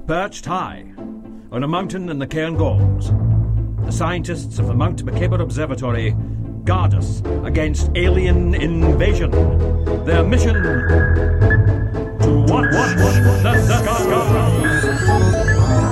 Perched high on a mountain in the Cairngorms, the scientists of the Mount Macabre Observatory guard us against alien invasion. Their mission: to watch the skies.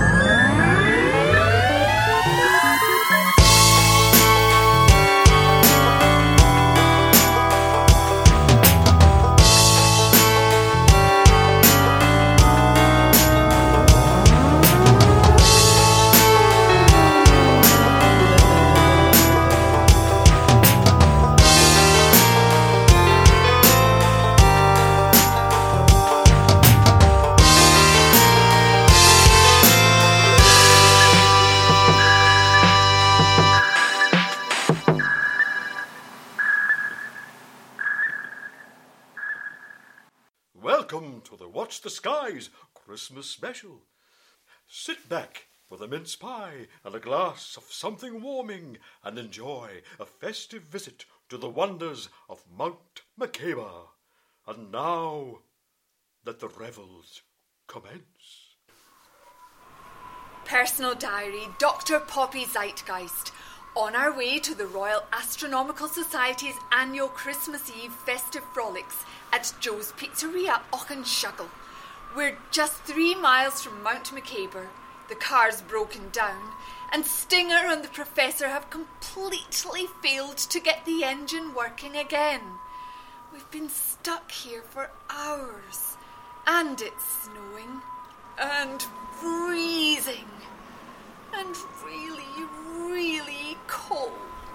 Welcome to the Watch the Skies Christmas special. Sit back with a mince pie and a glass of something warming and enjoy a festive visit to the wonders of Mount Macabre. And now, let the revels commence. Personal Diary, Dr. Poppy Zeitgeist. On our way to the Royal Astronomical Society's annual Christmas Eve festive frolics at Joe's Pizzeria, Auchenshuggle. We're just 3 miles from Mount Macabre. The car's broken down, and Stinger and the Professor have completely failed to get the engine working again. We've been stuck here for hours, and it's snowing, and freezing, and really cold.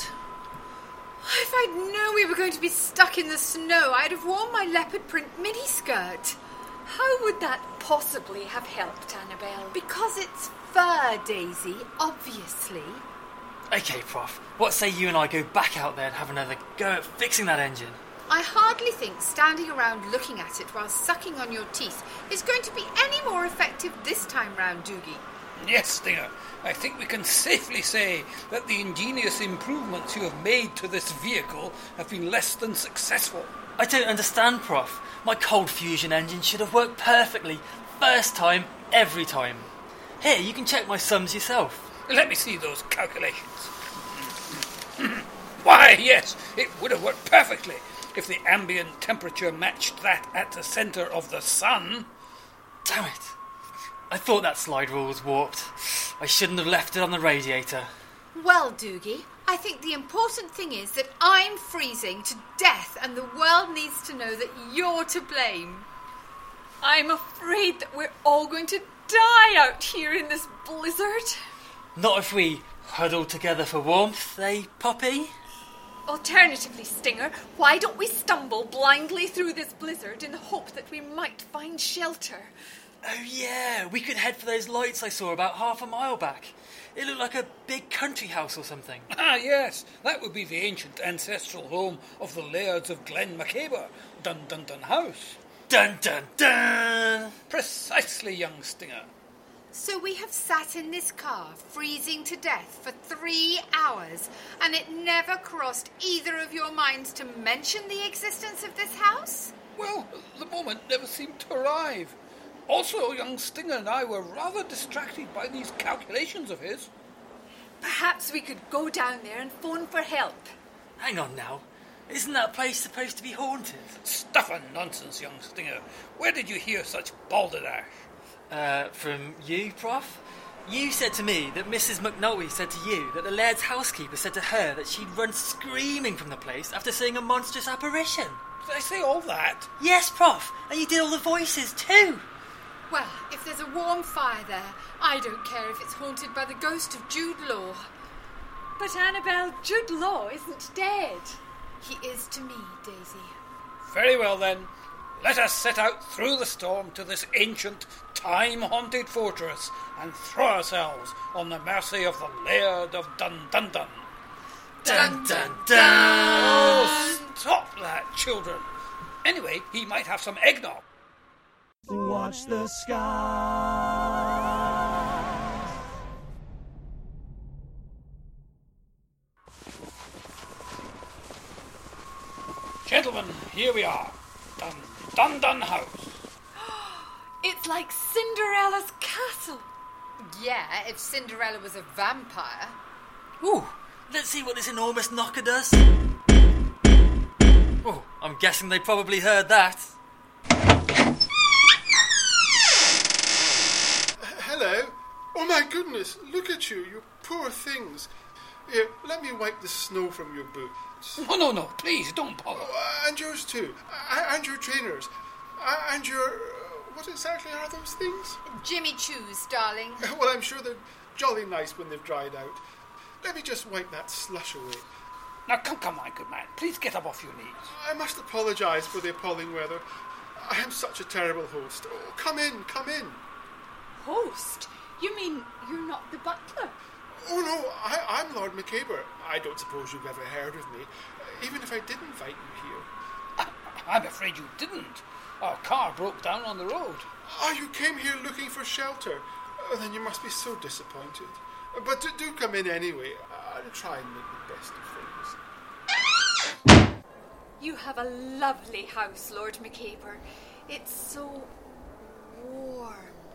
If I'd known we were going to be stuck in the snow, I'd have worn my leopard print miniskirt. How would that possibly have helped, Annabelle? Because it's fur, Daisy, obviously. OK, Prof, what say you and I go back out there and have another go at fixing that engine? I hardly think standing around looking at it while sucking on your teeth is going to be any more effective this time round, Doogie. Yes, Stinger. I think we can safely say that the ingenious improvements you have made to this vehicle have been less than successful. I don't understand, Prof. My cold fusion engine should have worked perfectly, first time, every time. Here, you can check my sums yourself. Let me see those calculations. Why, yes, it would have worked perfectly if the ambient temperature matched that at the centre of the sun. Damn it. I thought that slide rule was warped. I shouldn't have left it on the radiator. Well, Doogie, I think the important thing is that I'm freezing to death and the world needs to know that you're to blame. I'm afraid that we're all going to die out here in this blizzard. Not if we huddle together for warmth, eh, Poppy? Alternatively, Stinger, why don't we stumble blindly through this blizzard in the hope that we might find shelter? Oh yeah, we could head for those lights I saw about half a mile back. It looked like a big country house or something. Ah, yes, that would be the ancient ancestral home of the Lairds of Glen Macabre, Dun Dun Dun House. Dun dun dun! Precisely, young Stinger. So we have sat in this car, freezing to death for 3 hours, and it never crossed either of your minds to mention the existence of this house? Well, the moment never seemed to arrive. Also, young Stinger and I were rather distracted by these calculations of his. Perhaps we could go down there and phone for help. Hang on now. Isn't that place supposed to be haunted? Stuff and nonsense, young Stinger. Where did you hear such balderdash? From you, Prof? You said to me that Mrs. McNulty said to you that the Laird's housekeeper said to her that she'd run screaming from the place after seeing a monstrous apparition. Did I say all that? Yes, Prof, and you did all the voices too. Well, if there's a warm fire there, I don't care if it's haunted by the ghost of Jude Law. But Annabelle, Jude Law isn't dead. He is to me, Daisy. Very well then. Let us set out through the storm to this ancient, time-haunted fortress and throw ourselves on the mercy of the Laird of Dun Dun Dun. Dun dun dun! Oh, stop that, children. Anyway, he might have some eggnog. Watch the skies. Gentlemen, here we are. Dun Dun Dun House. It's like Cinderella's castle. Yeah, if Cinderella was a vampire. Ooh, let's see what this enormous knocker does. Oh, I'm guessing they probably heard that. Hello? Oh my goodness, look at you, you poor things. Here, let me wipe the snow from your boots. Oh, no, please, don't bother. And yours too. And your trainers. And your... what exactly are those things? Jimmy Choos, darling. Well, I'm sure they're jolly nice when they've dried out. Let me just wipe that slush away. Now, come, my good man. Please get up off your knees. I must apologise for the appalling weather. I am such a terrible host. Oh, come in. Host? You mean you're not the butler? Oh, no, I'm Lord McCaber. I don't suppose you've ever heard of me, even if I did invite you here. I'm afraid you didn't. Our car broke down on the road. Oh, you came here looking for shelter? Oh, then you must be so disappointed. But do come in anyway. I'll try and make the best of things. You have a lovely house, Lord McCaber. It's so warm.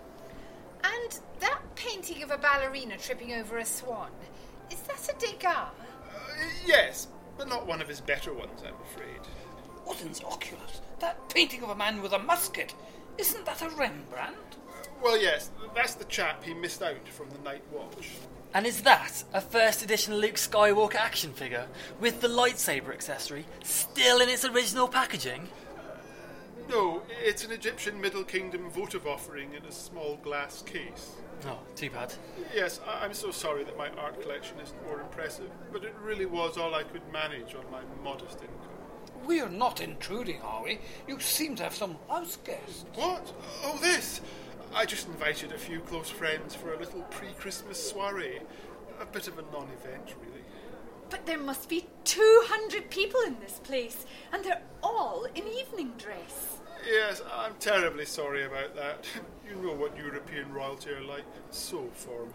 And that painting of a ballerina tripping over a swan, is that a Degas? Yes, but not one of his better ones, I'm afraid. What in the oculus? That painting of a man with a musket. Isn't that a Rembrandt? Well, yes, that's the chap he missed out from the Night Watch. And is that a first edition Luke Skywalker action figure with the lightsaber accessory still in its original packaging? No, it's an Egyptian Middle Kingdom votive offering in a small glass case. Oh, too bad. Yes, I'm so sorry that my art collection isn't more impressive, but it really was all I could manage on my modest income. We're not intruding, are we? You seem to have some house guests. What? Oh, this! I just invited a few close friends for a little pre-Christmas soiree. A bit of a non-event, really. But there must be 200 people in this place, and they're all in evening dress. Yes, I'm terribly sorry about that. You know what European royalty are like. So formal.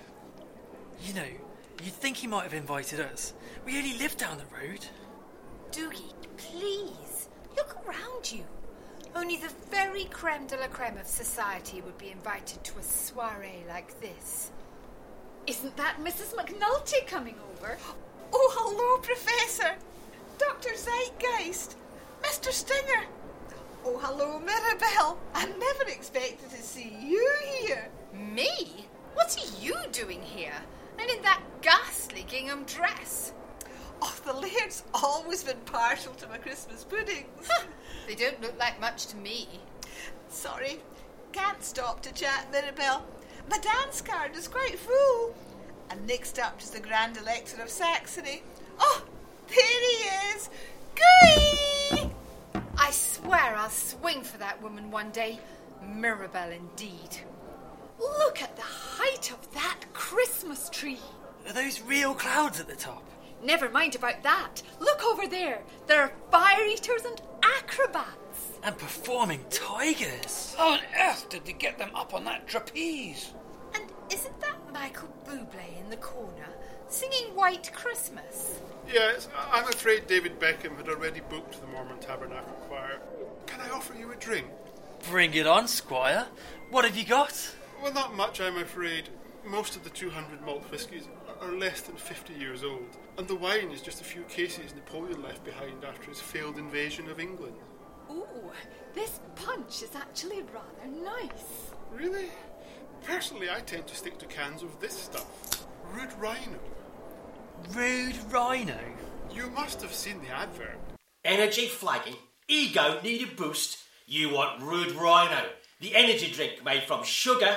You know, you'd think he might have invited us. We only live down the road. Doogie, please, look around you. Only the very creme de la creme of society would be invited to a soiree like this. Isn't that Mrs. McNulty coming over? Oh, hello, Professor. Dr. Zeitgeist. Mr. Stinger. Oh, hello, Mirabelle. I never expected to see you here. Me? What are you doing here? And in that ghastly gingham dress? Oh, the Laird's always been partial to my Christmas puddings. They don't look like much to me. Sorry, can't stop to chat, Mirabelle. My dance card is quite full. And next up is the Grand Elector of Saxony. Oh, there he is. Gooey! I swear I'll swing for that woman one day. Mirabelle indeed. Look at the height of that Christmas tree. Are those real clouds at the top? Never mind about that. Look over there. There are fire eaters and acrobats. And performing tigers. How on earth did they get them up on that trapeze? And isn't that Michael Bublé in the corner singing White Christmas? Yes, I'm afraid David Beckham had already booked the Mormon Tabernacle Choir. Can I offer you a drink? Bring it on, Squire. What have you got? Well, not much, I'm afraid. Most of the 200 malt whiskies are less than 50 years old, and the wine is just a few cases Napoleon left behind after his failed invasion of England. Ooh, this punch is actually rather nice. Really? Personally, I tend to stick to cans of this stuff. Rude Rhino. Rude Rhino? You must have seen the advert. Energy flagging, ego need a boost. You want Rude Rhino, the energy drink made from sugar,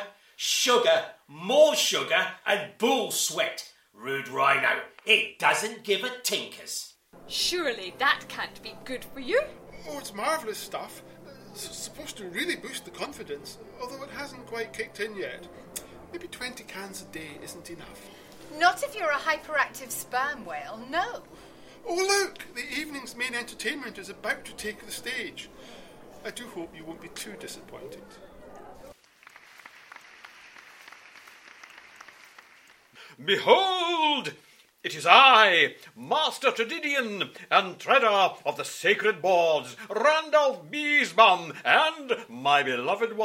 more sugar and bull sweat. Rude Rhino, it doesn't give a tinkers. Surely that can't be good for you. Oh, it's marvellous stuff. It's supposed to really boost the confidence, although it hasn't quite kicked in yet. Maybe 20 cans a day isn't enough. Not if you're a hyperactive sperm whale, no. Oh, look! The evening's main entertainment is about to take the stage. I do hope you won't be too disappointed. Behold! It is I, Master Tragedian and treader of the sacred boards, Randolph Beesbum, and my beloved wife,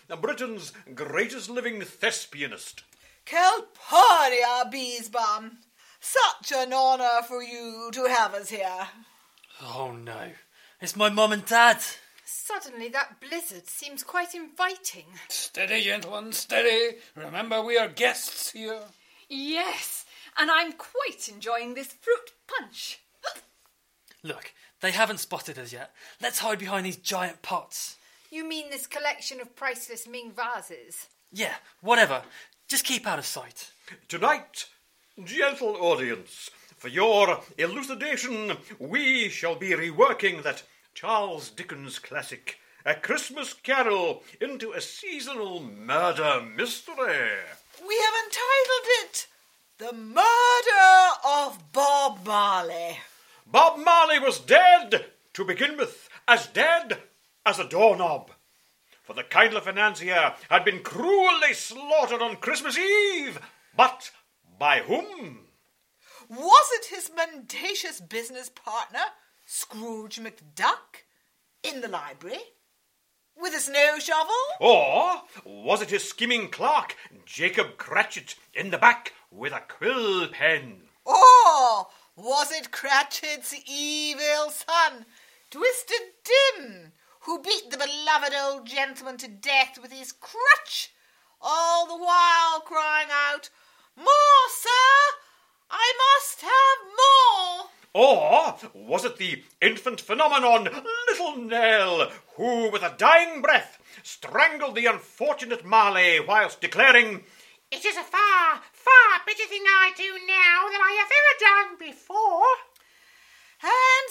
Britain's greatest living thespianist. Calpurnia Beesbum. Such an honour for you to have us here. Oh no, it's my mum and dad. Suddenly that blizzard seems quite inviting. Steady, gentlemen, steady. Remember, we are guests here. Yes, and I'm quite enjoying this fruit punch. Look, they haven't spotted us yet. Let's hide behind these giant pots. You mean this collection of priceless Ming vases? Yeah, whatever. Just keep out of sight. Tonight, gentle audience, for your elucidation, we shall be reworking that Charles Dickens classic, A Christmas Carol, into a seasonal murder mystery. We have entitled it The Murder of Bob Marley. Bob Marley was dead, to begin with, as dead as a doorknob. For the kindly financier had been cruelly slaughtered on Christmas Eve. But by whom? Was it his mendacious business partner, Scrooge McDuck, in the library, with a snow shovel? Or was it his scheming clerk, Jacob Cratchit, in the back with a quill pen? Or was it Cratchit's evil son, Twisted Tim, who beat the beloved old gentleman to death with his crutch, all the while crying out, "More, sir! I must have more!" Or was it the infant phenomenon, Little Nell, who, with a dying breath, strangled the unfortunate Marley whilst declaring, "It is a far, far better thing I do now than I have ever done before"? And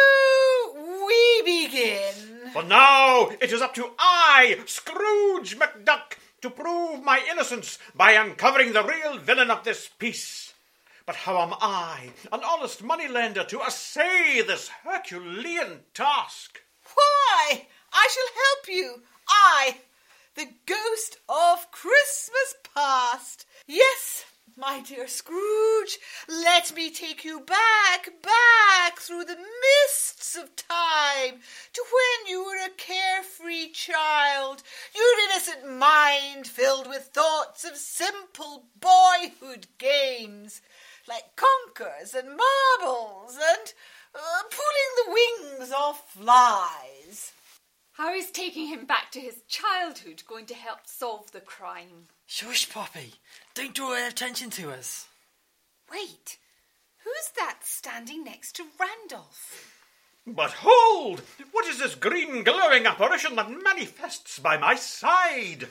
so we begin. For now it is up to I, Scrooge McDuck, to prove my innocence by uncovering the real villain of this piece. But how am I, an honest moneylender, to essay this Herculean task? Why, I shall help you. I, the ghost of Christmas past. Yes, my dear Scrooge, let me take you back through the mists of time to when you were a carefree child, your innocent mind filled with thoughts of simple boyhood games, like conkers and marbles and pulling the wings off flies. How is taking him back to his childhood going to help solve the crime? Shush, Poppy. Don't draw attention to us. Wait, who's that standing next to Randolph? But hold! What is this green glowing apparition that manifests by my side?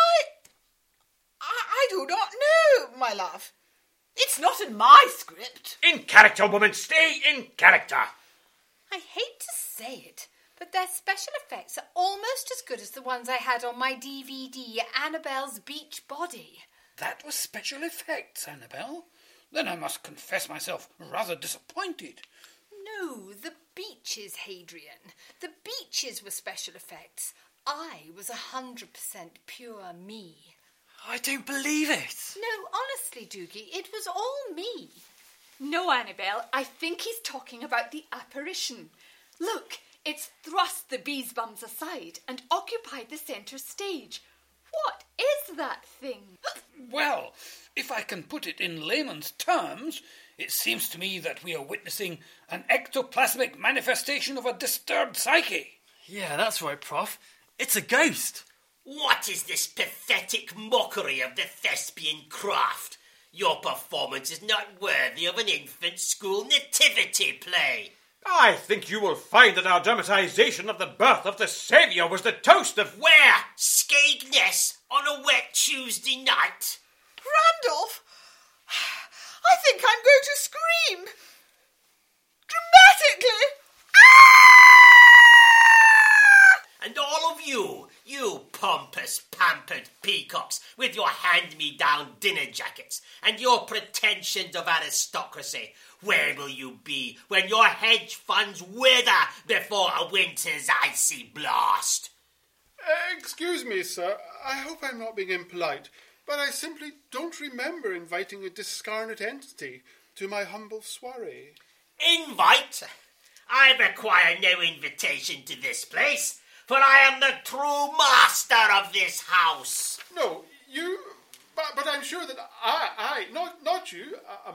I do not know, my love. It's not in my script. In character, woman, stay in character. I hate to say it, but their special effects are almost as good as the ones I had on my DVD, Annabelle's Beach Body. That was special effects, Annabelle. Then I must confess myself rather disappointed. No, the beaches, Hadrian. The beaches were special effects. I was 100% pure me. I don't believe it. No, honestly, Doogie, it was all me. No, Annabelle, I think he's talking about the apparition. Look, it's thrust the Beesbums aside and occupied the centre stage. What is that thing? Well, if I can put it in layman's terms, it seems to me that we are witnessing an ectoplasmic manifestation of a disturbed psyche. Yeah, that's right, Prof. It's a ghost. What is this pathetic mockery of the thespian craft? Your performance is not worthy of an infant school nativity play. I think you will find that our dramatisation of the birth of the Saviour was the toast of... Where? Skegness on a wet Tuesday night? Randolph, I think I'm going to scream. Dramatically. And all of you pompous, pampered peacocks with your hand-me-down dinner jackets and your pretensions of aristocracy, where will you be when your hedge funds wither before a winter's icy blast? Excuse me, sir. I hope I'm not being impolite, but I simply don't remember inviting a discarnate entity to my humble soiree. Invite? I require no invitation to this place, for I am the true master of this house. No, you... But I'm sure that not you.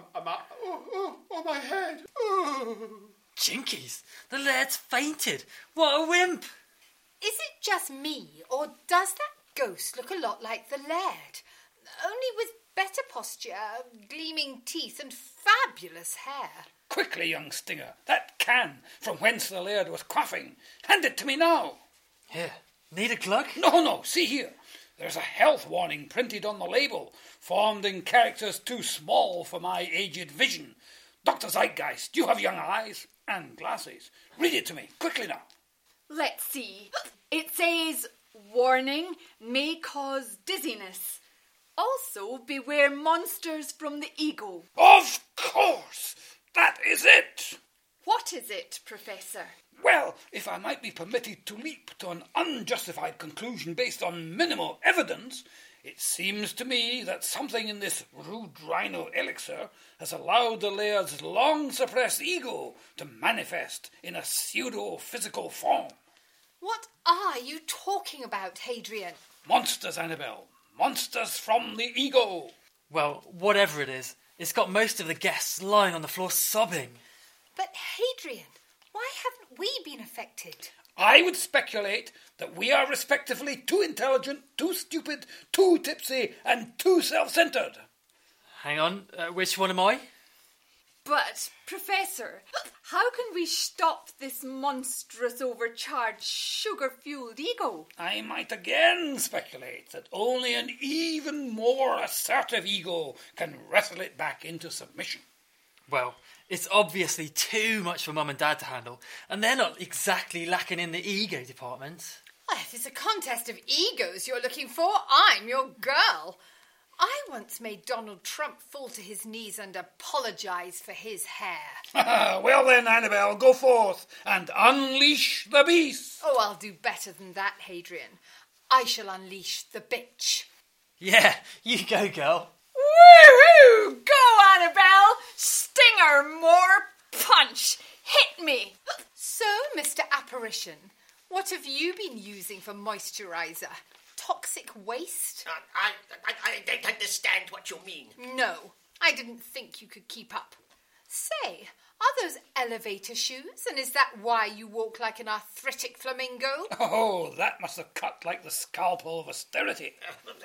Oh, my head. Oh. Jinkies, the laird's fainted. What a wimp. Is it just me, or does that ghost look a lot like the laird? Only with better posture, gleaming teeth and fabulous hair. Quickly, young Stinger, that can from whence the laird was quaffing. Hand it to me now. Here, need a glug? No, see here. There's a health warning printed on the label, formed in characters too small for my aged vision. Dr. Zeitgeist, you have young eyes and glasses. Read it to me, quickly now. Let's see. It says, warning, may cause dizziness. Also, beware monsters from the ego. Of course! That is it! What is it, Professor? Well, if I might be permitted to leap to an unjustified conclusion based on minimal evidence, it seems to me that something in this rude rhino elixir has allowed the laird's long-suppressed ego to manifest in a pseudo-physical form. What are you talking about, Hadrian? Monsters, Annabelle. Monsters from the ego. Well, whatever it is, it's got most of the guests lying on the floor sobbing. But Hadrian, why haven't we been affected? I would speculate that we are respectively too intelligent, too stupid, too tipsy, and too self-centred. Hang on, which one am I? But, Professor, how can we stop this monstrous, overcharged, sugar-fueled ego? I might again speculate that only an even more assertive ego can wrestle it back into submission. Well, it's obviously too much for Mum and Dad to handle, and they're not exactly lacking in the ego department. Well, if it's a contest of egos you're looking for, I'm your girl. I once made Donald Trump fall to his knees and apologise for his hair. Well then, Annabelle, go forth and unleash the beast. Oh, I'll do better than that, Hadrian. I shall unleash the bitch. Yeah, you go, girl. Woohoo! Go, Annabelle! Stinger, more punch! Hit me! So, Mr. Apparition, what have you been using for moisturiser? Toxic waste? I don't understand what you mean. No, I didn't think you could keep up. Say, are those elevator shoes, and is that why you walk like an arthritic flamingo? Oh, that must have cut like the scalpel of austerity.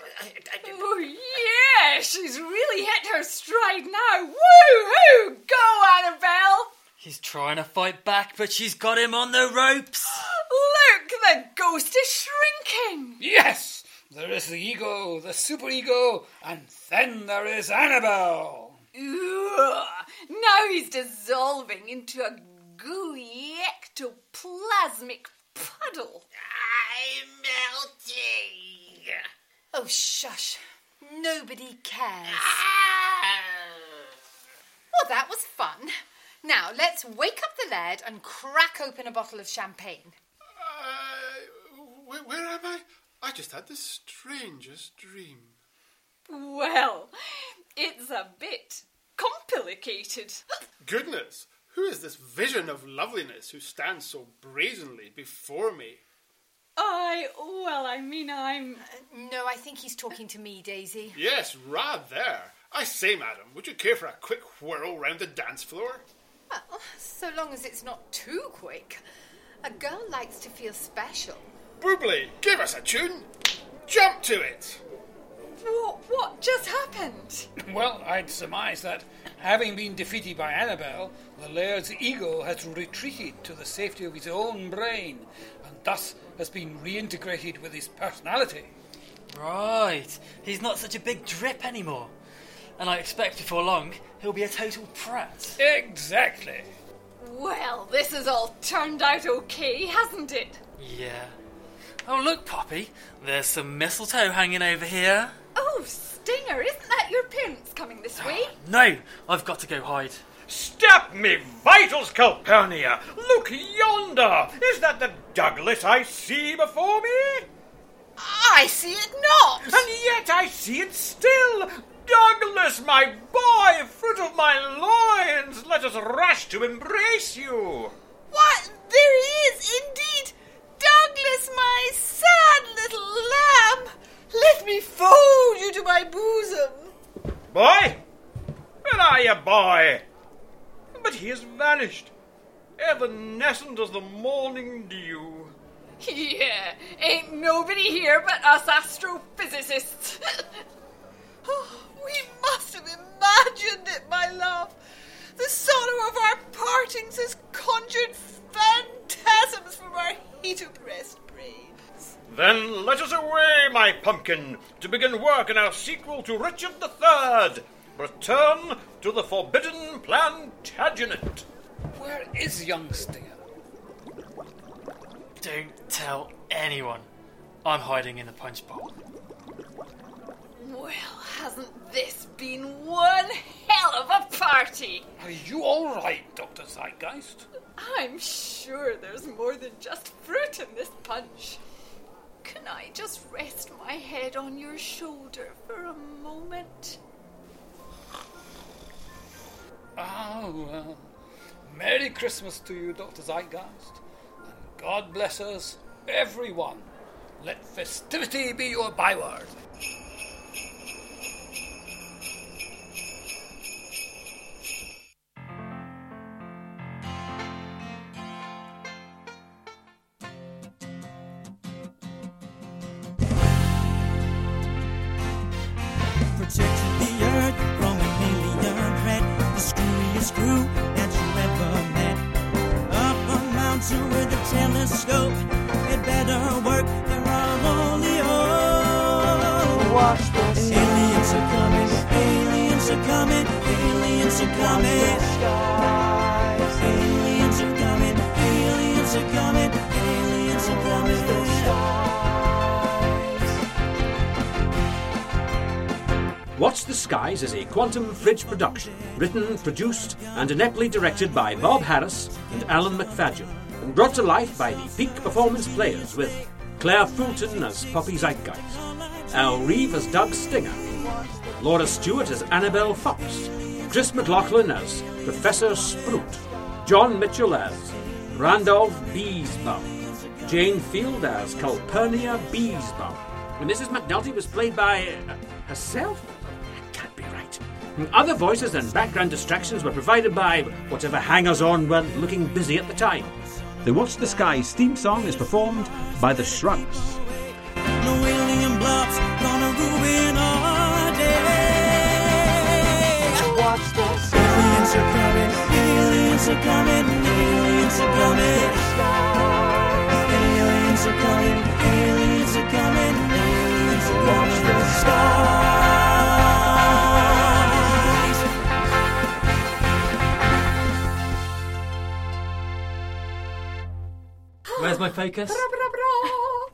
Oh, yeah, she's really hit her stride now. Woo-hoo! Go, Annabelle! He's trying to fight back, but she's got him on the ropes. Look, the ghost is shrinking. Yes, there is the ego, the superego, and then there is Annabelle. Ugh. Now he's dissolving into a gooey ectoplasmic puddle. I'm melting. Oh, shush. Nobody cares. Well, that was fun. Now, let's wake up the laird and crack open a bottle of champagne. Where am I? I just had the strangest dream. Well, it's a bit complicated. Goodness, who is this vision of loveliness who stands so brazenly before me? I'm... No, I think he's talking to me, Daisy. Yes, rather. I say, madam, would you care for a quick whirl round the dance floor? Well, so long as it's not too quick. A girl likes to feel special. Boobly, give us a tune. Jump to it. What just happened? Well, I'd surmise that, having been defeated by Annabelle, the laird's ego has retreated to the safety of his own brain, and thus has been reintegrated with his personality. Right, he's not such a big drip anymore. And I expect before long, he'll be a total prat. Exactly. Well, this has all turned out okay, hasn't it? Yeah. Oh, look, Poppy, there's some mistletoe hanging over here. Oh, Stinger, isn't that your parents coming this way? No, I've got to go hide. Stop me vitals, Calpurnia! Look yonder! Is that the Douglas I see before me? I see it not! And yet I see it still! Douglas, my boy, fruit of my loins, let us rush to embrace you! What? There he is, indeed! Douglas, my me fold you to my bosom. Boy? Where are you, boy? But he has vanished, evanescent as the morning dew. Yeah, ain't nobody here but us astrophysicists. We must have imagined it, my love. The sorrow of our partings has conjured phantasms from our heat-oppressed brains. Then let us away, my pumpkin, to begin work in our sequel to Richard III. Return to the Forbidden Plantagenet. Where is young Stinger? Don't tell anyone. I'm hiding in the punch bowl. Well, hasn't this been one hell of a party? Are you all right, Dr. Zeitgeist? I'm sure there's more than just fruit in this punch. Can I just rest my head on your shoulder for a moment? Ah, well. Merry Christmas to you, Dr. Zeitgeist. And God bless us, everyone. Let festivity be your byword. Protecting the earth from an alien threat, the screwiest crew that you ever met. Up a mountain with a telescope, it better work, there are only hope. Watch this. Aliens are coming, aliens are coming, aliens are coming. Aliens are coming, aliens are coming, aliens are coming. Watch the Skies is a Quantum Fridge production, written, produced and ineptly directed by Bob Harris and Alan McFadgen, and brought to life by the Peak Performance Players with Claire Fulton as Poppy Zeitgeist, Al Reeve as Doug Stinger, Laura Stewart as Annabelle Fox, Chris McLaughlin as Professor Sprout, John Mitchell as Randolph Beesbaum, Jane Field as Calpurnia Beesbaum, and Mrs. McNulty was played by herself? Can't be right. Other voices and background distractions were provided by whatever hangers-on were looking busy at the time. The Watch the Skies theme song is performed by the Shrugs. No alien blobs gonna ruin our day. Watch this. Aliens are coming, aliens are coming, aliens are coming. Aliens are coming, aliens are coming, aliens are coming. Watch the skies. Where's my focus?